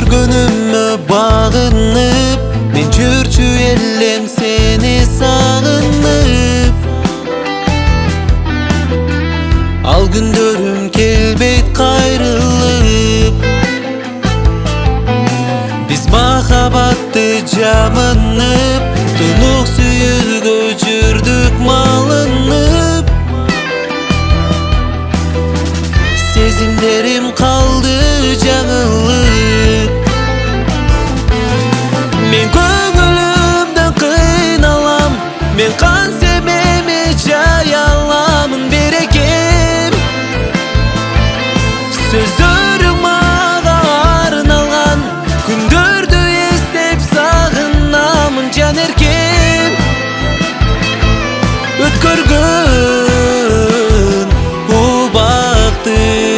Көргөнүмө багынып, мен жүрчү элем сени сагынып. Ал күндөрүм келбейт кайрылып. Биз махабатты жамынып, тунук сүйүүгө жүрдүк малынып. Сезимдерим калды жаңылып. Мен көңүлүмдөн кыйналам, мен кан семеме жай аламын берекем. Сөздөрүң мага арналган, күндөрдү эстеп сагынамын жан эркем. Өткөргөн убакты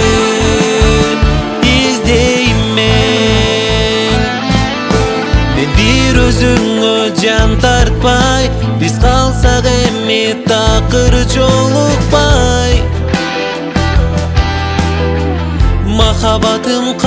издейм мен бир өзүңө жан тартпай, биз калсак эми такыр жолукпай. Махабатым